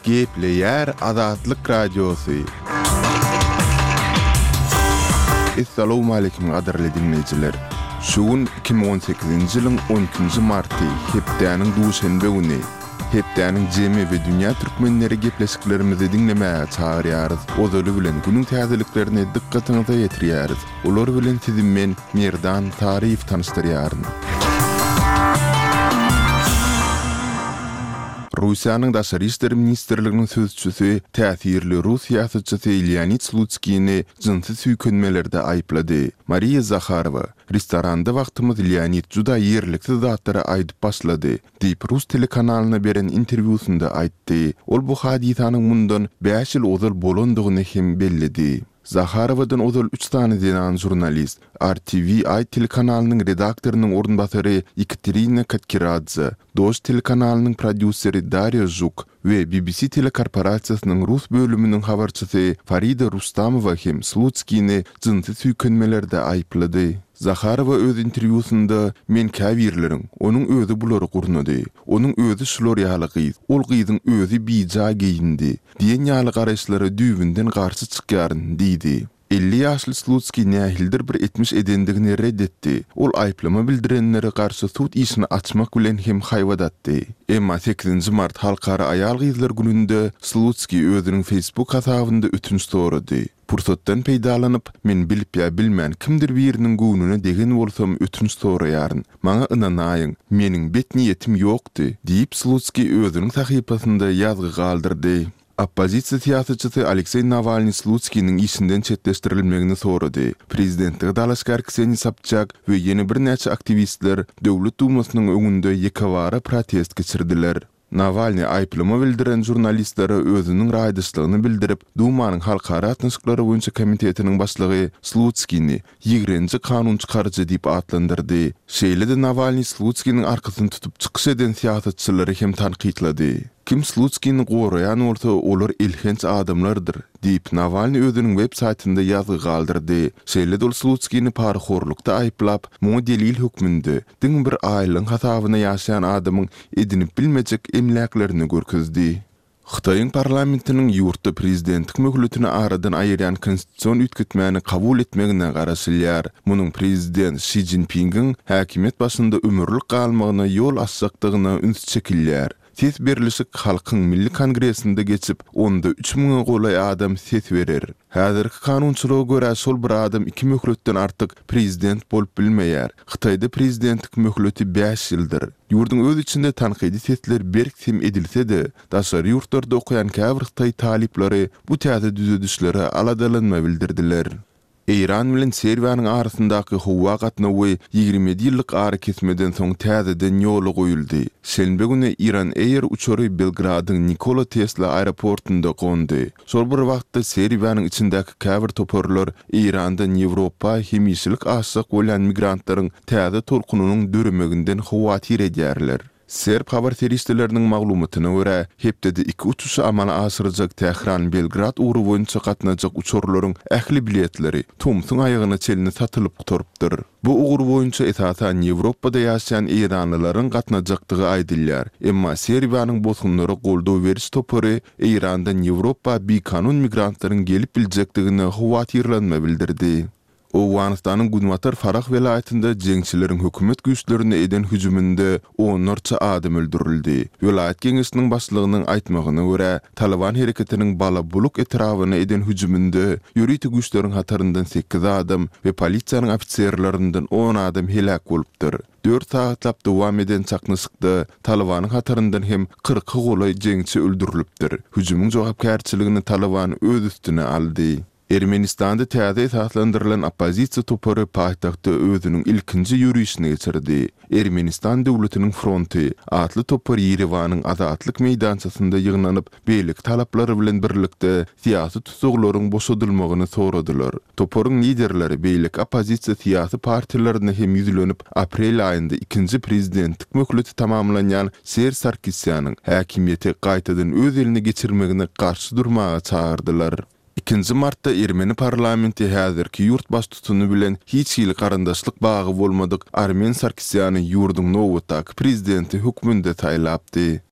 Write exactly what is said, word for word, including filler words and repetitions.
Gepleyer Azatlyk Radiosu. Assalamu alaykum gaderli dinleyijiler. Şugun iki bin on sekizinji ýylyň on ikinji marty hepdeniň duşanbe güni. Hepdeniň jemi we dünýä türkmenleri gepleşiklerimizi dinlemäge çagyrýarys. Ozaly bilen günüň täzeliklerine dikkatinizi ýetirýärys. Olar bilen sizi men Merdan Taryf tanıştyrýaryn. Russiýanyň Daşary işleri ministrliginiň sözçüsi täsirli Rus ýasaçysy Leonid Slutskiyni jynsyz süýkenmelerde aýplady. Mariya Zakharova restoranda wagtymyz Leonid juda ýerlikli zatlara aýdyp başlady diýip Rus telekanalyna beren interwýusynda aýtdy. Ol bu hadisanyň mundan beş ýyl ozal bolandygyny hem bellidi. Zakharowadan ozal üç tane denan jurnalist, R T V I telekanalynyň redaktorynyň ornbasary Ekaterina Katkiradze, Dost telekanalynyň prodüseri Daria Zhuk we B B C telekorporasiýasynyň Rus bölüminiň habarçysy Farida Rustamowa hem Slutskiyni jynsyz süýkenmelerde aýplady. Zakharova öz interwýusynda men käwirleriň, onuň özü bulary gurnady, onuň özü şular ýaly, ol gyzyň özü bija geyindi, diýen ýaly garaşlary düýbünden garşy çykýaryn diýdi. elli ýaşly Slutskiy nähildir bir etmiş edendigini reddetdi. Ol aýplama bildirenlere garşy sud işini açmak bilen hem haýwadatdy. Emma sekizinji mart Halkara Aýal Gyzlar gününde Slutskiy özüniň Facebook hasabynda ötünç sorady. Pursatdan peýdalanyp, men bilip ýa bilmän kimdir biriniň göwnüne degen bolsam ötünç soraýaryn. Maňa ynanaýyň, meniň bet niýetim ýokdy, diýip Slutskiy özüniň sahypasynda ýazgy galdyrdy. Oppozisiýa siýasatçysy Aleksey Navalny Slutskiyniň işinden çetleşdirilmegini sorady. Prezidentlik dalaşgar Kseniýa Sobchak we ýene bir näçe aktivistler Döwlet Dumasynyň öňünde ýekawara protest geçirdiler. Navalny aýplama bildiren jurnalistlere özüniň raýdyşlygyny bildirip, Dumanyň halkara atnaşyklary boýunça komitetiniň başlygy Slutskiyni ýigrinji kanun çykarjy diýip atlandyrdy. Şeýle-de Navalny Slutskiyniň arkasyny tutup çykyş eden siýasatçylary hem tanqidlady. Kim Slutskiyni goraýan bolsa olar ilhenç adamlardyr diýip Navalny özüniň web saýtynda ýazgy galdyrdy. Şeýle-de ol Slutskiyni parhorlukda aýplap, muňa delil hökmünde diň bir aýlyň hasabyna ýaşaýan adamyň edinip bilmejek emlaklerini görkezdi. Xitayň parlamentiniň ýurtda prezidentlik möhletini aradan aýyran konstitusiýon ütketmäni kabul etmegine garaşylýar. Munyň prezident Xi Jinping'iň häkimet başynda ömürlük galmagyna ýol açjakdygyna üns çekilýär. Ses berilişik halkyň milli kongresinde geçip, onda üç miňe golay adam ses berer. Häzirki kanunçylyga görä şol bir adam iki möhletden artyk prezident bolup bilmeýär. Xitayda prezidentlik möhleti beş ýyldyr. Ýurdun öz içinde tanqidi sesler berksim edilse-de, daşary ýurtlarda okuyan käbir Xitay talipleri bu täze düzedişlere aladalanma bildirdiler. Iran bilen Serbiýanyň arasyndaky howa gatnawy ýigirme ýyllyk ara kesmeden soň täzeden ýoly goýuldy. Şenbe güni Iran Air uçary Belgradyň Nikola Tesla aeroportunda gondy. Şol bir wagtda Serbiýanyň içindäki käbir toparlar Irandan Ýewropa hemişlik aşyk bolan migrantlaryň täze tolkunynyň döremeginden hawatyr edýärler. Serb habar teristleriniň maglumatyna görä, hepdede iki uçuşy amala aşyrjak Tehran Belgrad uğru boýunça gatnajak uçurlaryň ähli biletleri Tumsyň aýagyna çelini satylyp turupdyr. Bu uğru boýunça esasan Ýewropada ýaşaýan Iranlylaryň gatnajakdygy aýdylýar. Emma Serbiýanyň bosgunlary goldaw beriş topary Irandan Ýewropa bi kanun migrantlaryň gelip biljekdigine howatyrlanma bildirdi. Owganistanyň Gudmatar Farah welaýatynda jeňçilerin hökümet güýçlerine eden hüjüminde onlarça adam öldürildi. Welaýat geňeşiniň başlygynyň aýtmagyna görä, Taliban hereketiniň bala buluk etrawyna eden hüjüminde ýöritik güýçleriň hataryndan sekiz adam we polisiýanyň ofitserlerinden on adam helak bolupdyr. dört saatlap dowam eden çaknysykda Talibanyň hataryndan hem kırk golay jeňçi öldürilipdir. Hüjümüň jogapkärçiligini Taliban öz üstüne aldy. Ermenistanda täze esaslandyrylan oppozisiýa topary paýtagtda özüniň ilkinji ýürüýüşini geçirdi. Ermenistan döwletiniň fronty atly topar Ýerewanyň azatlyk meýdançasynda ýygnanyp, beýlik talaplary bilen birlikde siýasy tutuklaryň boşadylmagyny soradylar. Toparyň liderleri beýlik oppozisiýa siýasy partiýalaryna hem ýüzlenip, aprel aýynda ikinji prezidentlik möhleti tamamlanýan Ser Sarkisyanyň häkimiýeti gaýtadan öz eline geçirmegine garşy durmaga çağırdylar. ikinji martda Ermeni parlamenti häzirki ýurt baştutuny bilen hiç ýyl garandaşlyk bagy bolmadyk Armen Sarkisyany ýurdun nowatdaky prezidenti hökmünde taýlapdy.